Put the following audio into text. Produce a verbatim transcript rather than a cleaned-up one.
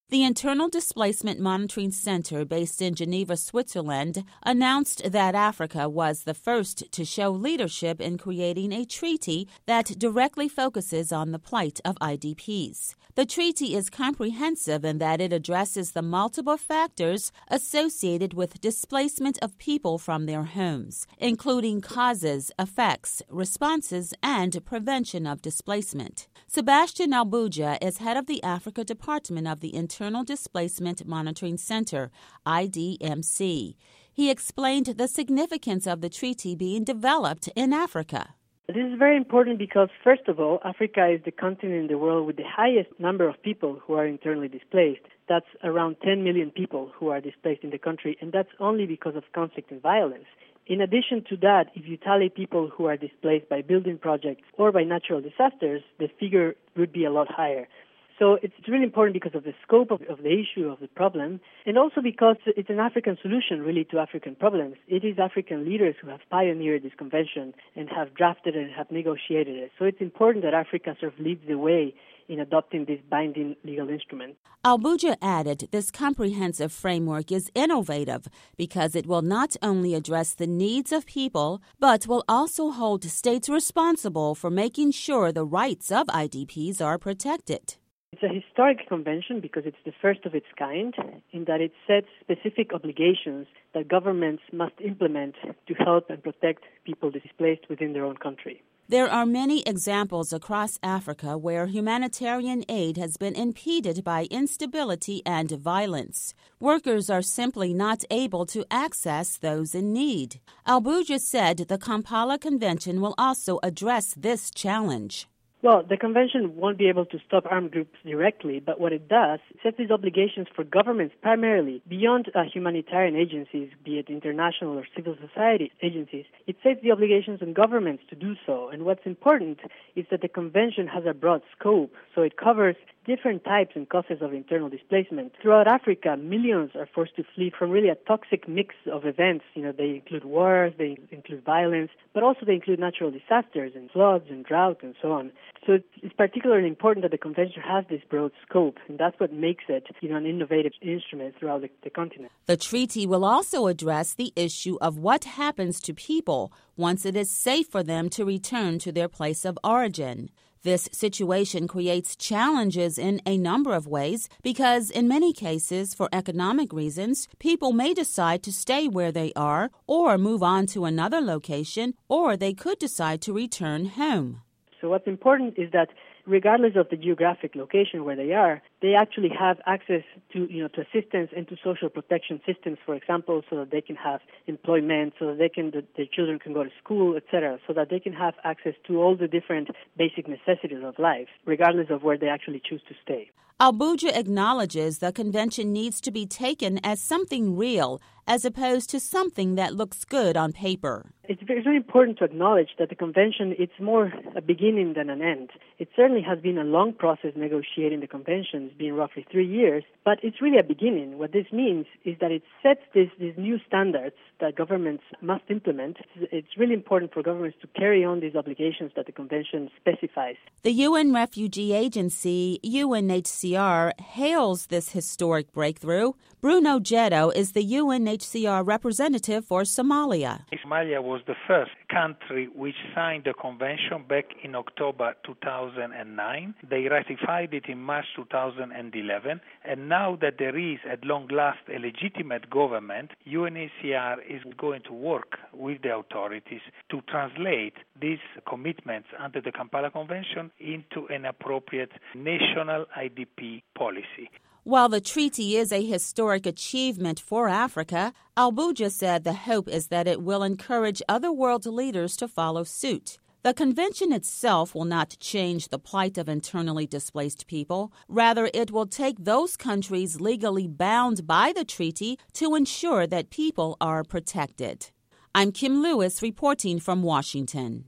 The Internal Displacement Monitoring Center, based in Geneva, Switzerland, announced that Africa was the first to show leadership in creating a treaty that directly focuses on the plight of I D Ps. The treaty is comprehensive in that it addresses the multiple factors associated with displacement of people from their homes, including causes, effects, responses, and prevention of displacement. Sebastian Albuja is head of the Africa Department of the Internal Displacement Monitoring Center, I D M C. He explained the significance of the treaty being developed in Africa. This is very important because, first of all, Africa is the continent in the world with the highest number of people who are internally displaced. That's around ten million people who are displaced in the country, and that's only because of conflict and violence. In addition to that, if you tally people who are displaced by building projects or by natural disasters, the figure would be a lot higher. So it's really important because of the scope of, of the issue, of the problem, and also because it's an African solution, really, to African problems. It is African leaders who have pioneered this convention and have drafted it and have negotiated it. So it's important that Africa sort of leads the way in adopting this binding legal instrument. Albuja added this comprehensive framework is innovative because it will not only address the needs of people, but will also hold states responsible for making sure the rights of I D Ps are protected. It's a historic convention because it's the first of its kind in that it sets specific obligations that governments must implement to help and protect people displaced within their own country. There are many examples across Africa where humanitarian aid has been impeded by instability and violence. Workers are simply not able to access those in need. Albuja said the Kampala Convention will also address this challenge. Well, the convention won't be able to stop armed groups directly, but what it does, it sets these obligations for governments primarily, beyond uh, humanitarian agencies, be it international or civil society agencies. It sets the obligations on governments to do so. And what's important is that the convention has a broad scope, so it covers different types and causes of internal displacement. Throughout Africa, millions are forced to flee from really a toxic mix of events. You know, they include wars, they include violence, but also they include natural disasters and floods and drought and so on. So it's particularly important that the convention has this broad scope, and that's what makes it, you know, an innovative instrument throughout the, the continent. The treaty will also address the issue of what happens to people once it is safe for them to return to their place of origin. This situation creates challenges in a number of ways because, in many cases, for economic reasons, people may decide to stay where they are or move on to another location, or they could decide to return home. So what's important is that regardless of the geographic location where they are, they actually have access to, you know, to assistance and to social protection systems, for example, so that they can have employment, so that they can, that their children can go to school, et cetera, so that they can have access to all the different basic necessities of life, regardless of where they actually choose to stay. Albuja acknowledges the convention needs to be taken as something real as opposed to something that looks good on paper. It's very, very important to acknowledge that the convention, it's more a beginning than an end. It certainly has been a long process negotiating the convention. It's been roughly three years, but it's really a beginning. What this means is that it sets this, these new standards that governments must implement. It's really important for governments to carry on these obligations that the convention specifies. The U N Refugee Agency, U N H C R, hails this historic breakthrough. Bruno Getto is the U N H C R representative for Somalia. Somalia was the first country which signed the convention back in October two thousand nine. They ratified it in March two thousand eleven, and now that there is at long last a legitimate government, U N H C R is going to work with the authorities to translate these commitments under the Kampala Convention into an appropriate national I D P policy. While the treaty is a historic achievement for Africa, Albuja said the hope is that it will encourage other world leaders to follow suit. The convention itself will not change the plight of internally displaced people. Rather, it will take those countries legally bound by the treaty to ensure that people are protected. I'm Kim Lewis reporting from Washington.